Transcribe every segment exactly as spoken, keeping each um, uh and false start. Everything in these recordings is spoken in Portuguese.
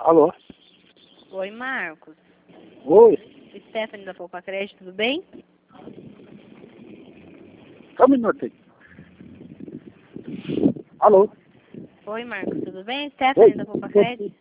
Alô? Oi, Marcos. Oi? Stephanie da Poupa Crédito, tudo bem? Só um minuto aí. Alô? Oi, Marcos, tudo bem? Stephanie Oi? da Poupa Crédito.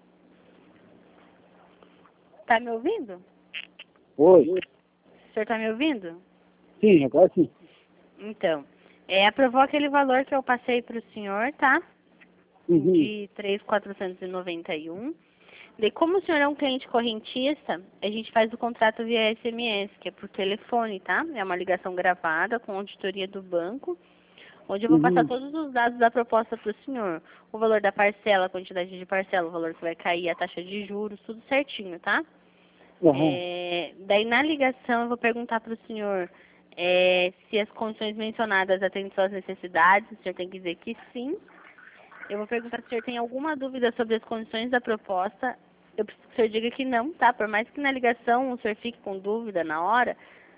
Tá me ouvindo? Oi? O senhor tá me ouvindo? Sim, agora sim. Então, é, aprovou aquele valor que eu passei para o senhor, tá? Uhum. De três mil quatrocentos e noventa e um. De como o senhor é um cliente correntista, a gente faz o contrato via S M S, que é por telefone, tá? É uma ligação gravada com auditoria do banco, onde eu vou passar Uhum. todos os dados da proposta para o senhor. O valor da parcela, a quantidade de parcela, o valor que vai cair, a taxa de juros, tudo certinho, tá? Uhum. É, daí na ligação eu vou perguntar para o senhor é, se as condições mencionadas atendem suas necessidades, o senhor tem que dizer que sim. Eu vou perguntar se o senhor tem alguma dúvida sobre as condições da proposta. Eu preciso que o senhor diga que não, tá? Por mais que na ligação o senhor fique com dúvida na hora,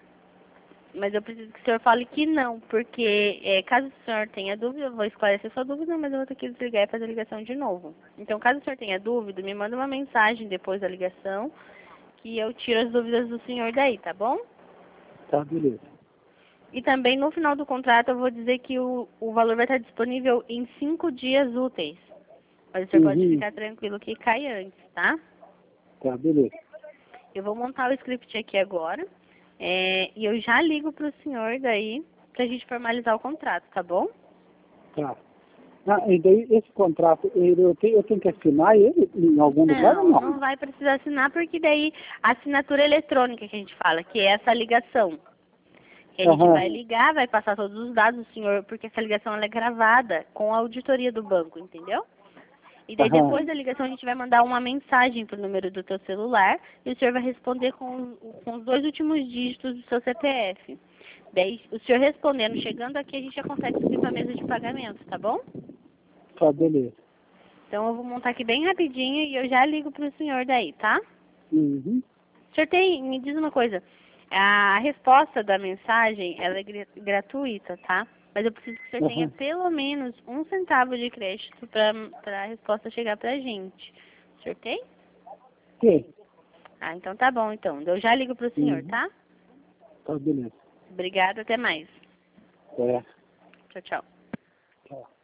mas eu preciso que o senhor fale que não, porque é, caso o senhor tenha dúvida, eu vou esclarecer sua dúvida, mas eu vou ter que desligar e fazer a ligação de novo. Então, caso o senhor tenha dúvida, me manda uma mensagem depois da ligação, que eu tiro as dúvidas do senhor daí, tá bom? Tá, beleza. E também no final do contrato eu vou dizer que o, o valor vai estar disponível em cinco dias úteis. Mas o senhor pode Uhum. ficar tranquilo que cai antes, tá? Tá, beleza. Eu vou montar o script aqui agora. É, e eu já ligo para o senhor daí pra gente formalizar o contrato, tá bom? Tá. Ah, e daí esse contrato, ele- eu tenho, eu tenho que assinar ele em algum lugar ou Não, não? não vai precisar assinar porque daí a assinatura eletrônica que a gente fala, que é essa ligação. Que a gente Aham. vai ligar, vai passar todos os dados do senhor, porque essa ligação ela é gravada com a auditoria do banco, entendeu? E daí Aham. depois da ligação a gente vai mandar uma mensagem pro número do teu celular e o senhor vai responder com, com os dois últimos dígitos do seu C P F. Daí o senhor respondendo, chegando aqui, a gente já consegue subir para a mesa de pagamento, tá bom? Tá, beleza. Então eu vou montar aqui bem rapidinho e eu já ligo pro senhor daí, tá? Uhum. O senhor tem, me diz uma coisa, a resposta da mensagem, ela é gra- gratuita, tá? Mas eu preciso que o senhor tenha Aham. pelo menos um centavo de crédito para a resposta chegar pra gente. O senhor tem? Sim. Ah, então tá bom, então. Eu já ligo pro senhor, Uhum. tá? Tá, beleza. Obrigada, até mais. É. Tchau, tchau. Tá.